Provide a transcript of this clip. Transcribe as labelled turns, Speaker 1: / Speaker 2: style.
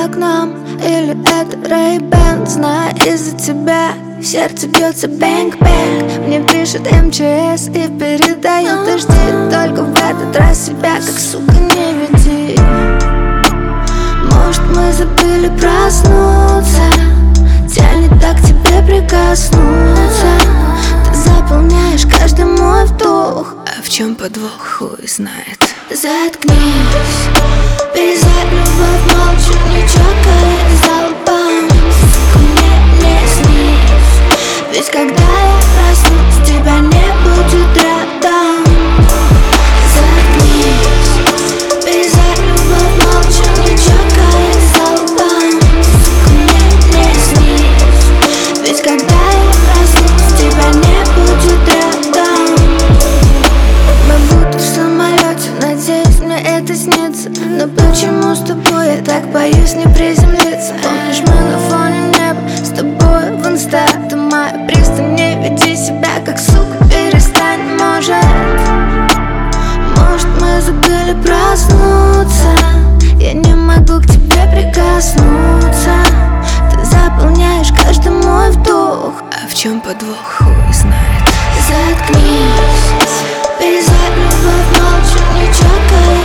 Speaker 1: окном, или это Ray-Ban. Знаю, из-за тебя сердце бьется бэнг-бэнг. Мне пишет МЧС и передает дожди. Только в этот раз себя как сука не веди. Может, мы забыли проснуться, тянет так к тебе прикоснуться. Ты заполняешь каждый мой вдох,
Speaker 2: а в чем подвох, хуй знает.
Speaker 1: Заткнись, перестань любовь молча, не чокаясь залпом. Сука, мне не снись, ведь когда я проснусь, тебя не будет рядом. Заткнись, перестань любовь молча, не чокаясь залпом. Сука, мне не снись, ведь когда я проснусь, тебя не будет рядом. Мы будто в самолете, надеюсь, мне это снится. Но почему с тобой я так боюсь не приземлиться? Помнишь, мы на фоне неба с тобой в инста. Ты моя пристань, не веди себя как сука, перестань. Может, мы забыли проснуться, я не могу к тебе прикоснуться. Ты заполняешь каждый мой вдох,
Speaker 2: а в чем подвох, хуй знает.
Speaker 1: Заткнись, перестань любовь молча, не чокаясь